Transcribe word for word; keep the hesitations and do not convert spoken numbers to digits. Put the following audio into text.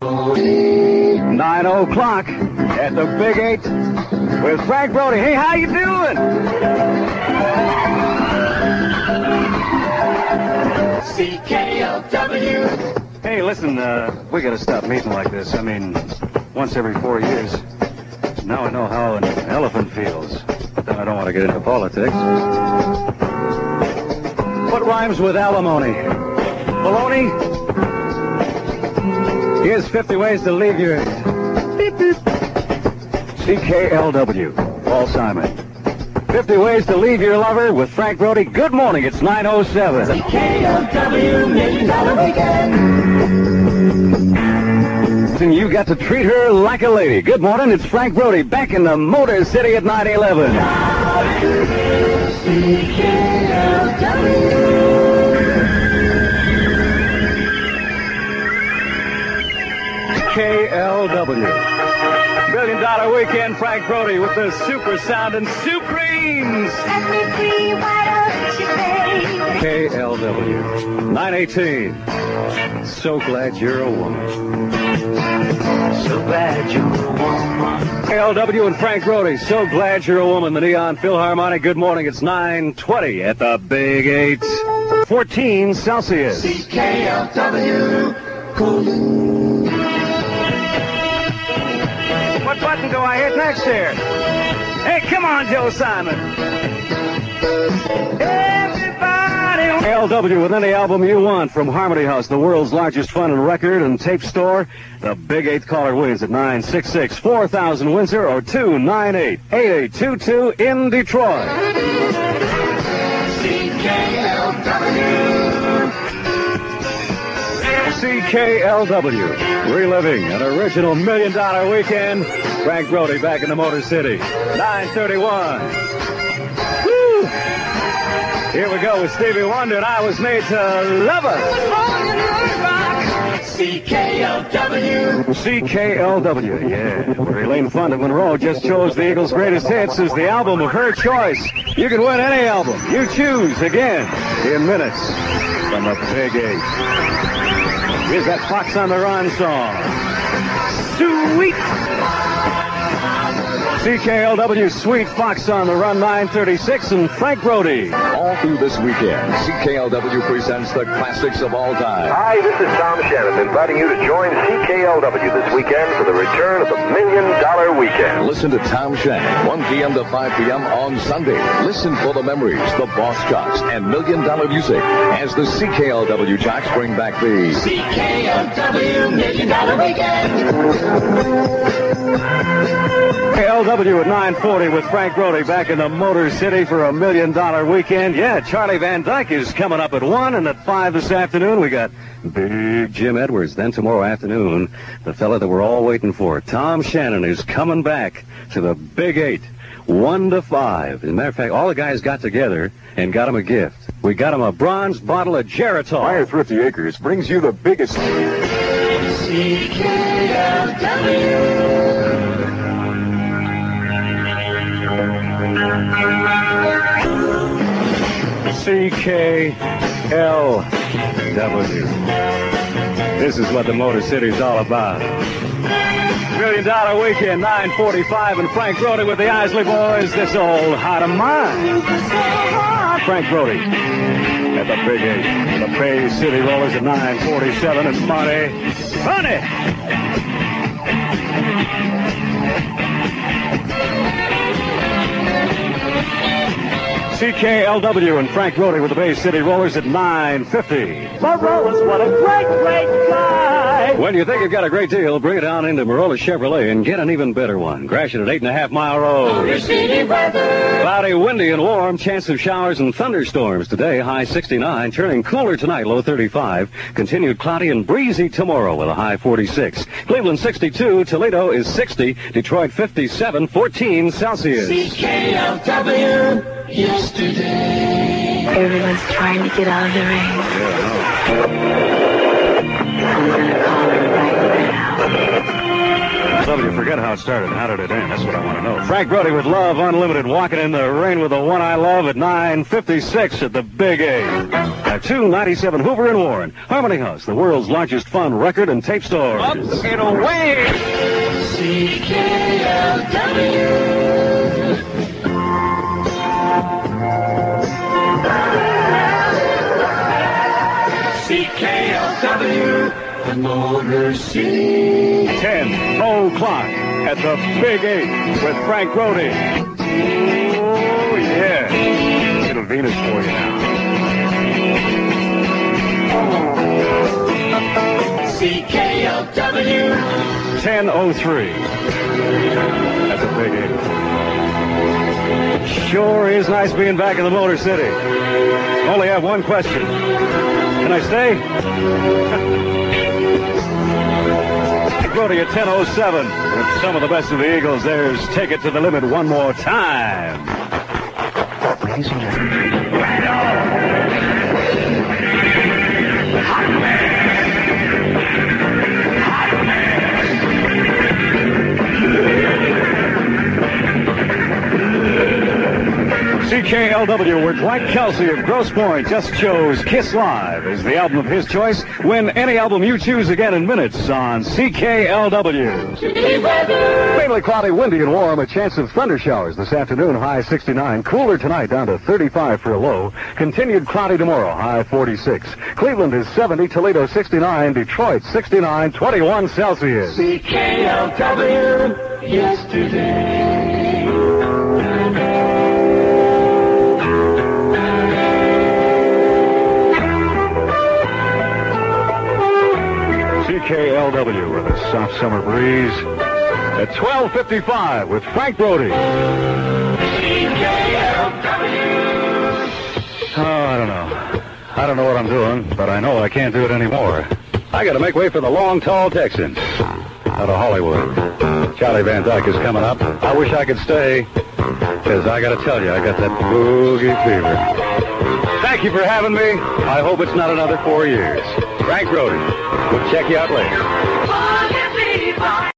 Nine o'clock at the Big Eight with Frank Brody. Hey, how you doing? C K L W. Hey, listen, uh, we gotta stop meeting like this. I mean, once every four years. Now I know how an elephant feels. But then I don't want to get into politics. What rhymes with alimony? Baloney? Here's fifty ways to leave your... Beep, beep. C K L W, Paul Simon. fifty ways to leave your lover with Frank Brody. Good morning, it's nine oh seven. C K L W, Million Dollar Weekend. And you got to treat her like a lady. Good morning, it's Frank Brody back in the Motor City at nine eleven. C K L W. K L W. Million Dollar Weekend, Frank Brody with the super sounding Supremes. Set me free, why don't you say? K L W. nine eighteen. So glad you're a woman. So glad you're a woman. K L W and Frank Brody, so glad you're a woman. The Neon Philharmonic, good morning. It's nine twenty at the Big Eight. fourteen Celsius. C K L W. What button do I hit next here? Hey, come on, Joe Simon. Everybody on K L W with any album you want from Harmony House, the world's largest fun and record and tape store. The Big Eighth caller wins at nine six six, four thousand Windsor or two nine eight, eight eight two two in Detroit. C K L W. C K L W, reliving an original Million Dollar Weekend. Frank Brody back in the Motor City. nine thirty-one. Woo! Here we go with Stevie Wonder, and I Was Made to Love Us. C K L W. C K L W, yeah. Elaine Fonda Monroe just chose the Eagles' greatest hits as the album of her choice. You can win any album you choose again in minutes from the Big Eight. Here's that Fox on the Run song. Sweet. C K L W, Sweet Fox on the Run, nine thirty-six, and Frank Brody. All through this weekend, C K L W presents the classics of all time. Hi, this is Tom Shannon, inviting you to join C K L W this weekend for the return of the Million Dollar Weekend. Listen to Tom Shannon, one p.m. to five p.m. on Sunday. Listen for the memories, the Boss Jocks, and Million Dollar Music as the C K L W Jocks bring back the C K L W Million Dollar Weekend. K L W at nine forty with Frank Brody back in the Motor City for a Million Dollar Weekend. Yeah, Charlie Van Dyke is coming up at one, and at five this afternoon we got Big Jim Edwards. Then tomorrow afternoon, the fella that we're all waiting for, Tom Shannon, is coming back to the Big Eight, one to five. As a matter of fact, all the guys got together and got him a gift. We got him a bronze bottle of Geritol. Meyer Thrifty Acres brings you the biggest... C K L W. C K L W. This is what the Motor City's all about. Million Dollar Weekend, nine forty-five, and Frank Brody with the Isley Boys. This old heart of mine. Frank Brody at the Big Eight. The Bay City Rollers at nine forty-seven, and Money. Money! C K L W and Frank Brody with the Bay City Rollers at nine fifty. Marolas, what a great, great guy. When you think you've got a great deal, bring it down into Marola Chevrolet and get an even better one. Crash it at eight and a half mile road. Motor City weather. Cloudy, windy, and warm. Chance of showers and thunderstorms today. High sixty-nine. Turning cooler tonight. Low thirty-five. Continued cloudy and breezy tomorrow with a high forty-six. Cleveland sixty-two. Toledo is sixty. Detroit fifty-seven. fourteen Celsius. C K L W. Yesterday. Everyone's trying to get out of the ring. I'm gonna call her right now. Some of you forgot Forget how it started. How did it end? That's what I want to know. Frank Brody with Love Unlimited, walking in the rain with the one I love at nine fifty-six at the Big A. At two ninety-seven Hoover and Warren. Harmony House, the world's largest fun record and tape store. Up and away! C K L W. C K L W, the Motor City. ten o'clock at the Big Eight with Frank Brody. Oh, yeah. Little Venus for you now. C K L W. ten oh three at the Big Eight. Sure is nice being back in the Motor City. Only have one question. Can I stay? Brody at ten oh seven with some of the best of the Eagles. There's Take It to the Limit one more time. Ladies and gentlemen, Right on. Hot man. Hot man. C K L W, where Dwight Kelsey of Grosse Pointe just chose Kiss Live as the album of his choice. Win any album you choose again in minutes on C K L W. Mainly cloudy, windy, and warm. A chance of thunder showers this afternoon, high sixty-nine. Cooler tonight, down to thirty-five for a low. Continued cloudy tomorrow, high forty-six. Cleveland is seventy, Toledo sixty-nine, Detroit sixty-nine, twenty-one Celsius. C K L W, yesterday. C K L W with a soft summer breeze at twelve fifty-five with Frank Brody. C K L W. Oh, I don't know. I don't know what I'm doing, but I know I can't do it anymore. I got to make way for the long, tall Texans out of Hollywood. Charlie Van Dyke is coming up. I wish I could stay, because I got to tell you, I got that boogie fever. Thank you for having me. I hope it's not another four years. Frank Brody. We'll check you out later.